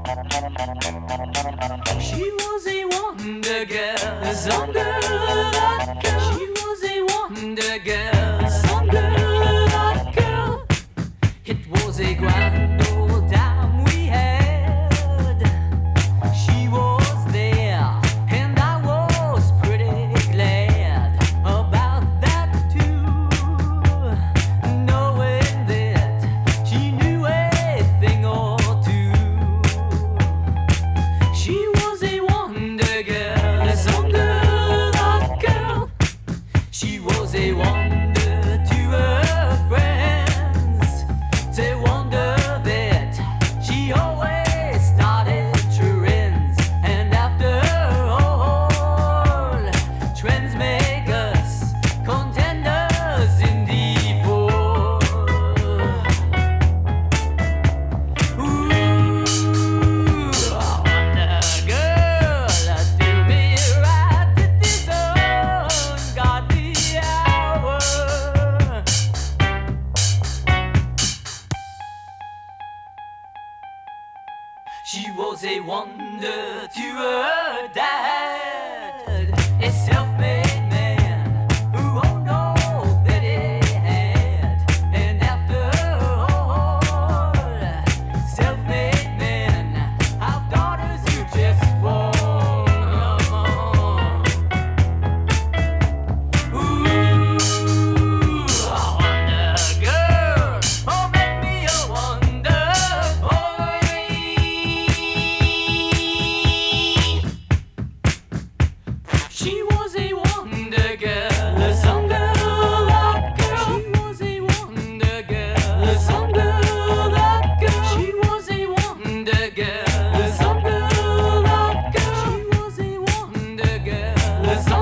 She was a wonder girl, a song girl, that girl. She was a wonder girl, a song girl, that girl. It was a grand old time we had. She was there, and I was pretty glad about that too. Knowing that she knew a thing or two. She was a wonder girl, a song girl, that girl. She was a wonder to her friends. They wonder that she always started trends. And after all, trends make us contenders in default. Ooh, I wonder, girl, do me right at this ungodly hour. She was a wonder to her dad, a self-made man who owned all that he had. And after all, self-made men have daughters who just won't. Ooh, I wonder, girl, oh, make me a wonder boy. She was a wonder girl, a song girl, that girl. She was a wonder girl, a song girl, that girl. She was a wonder girl, a song girl, that girl. She was a wonder girl, a song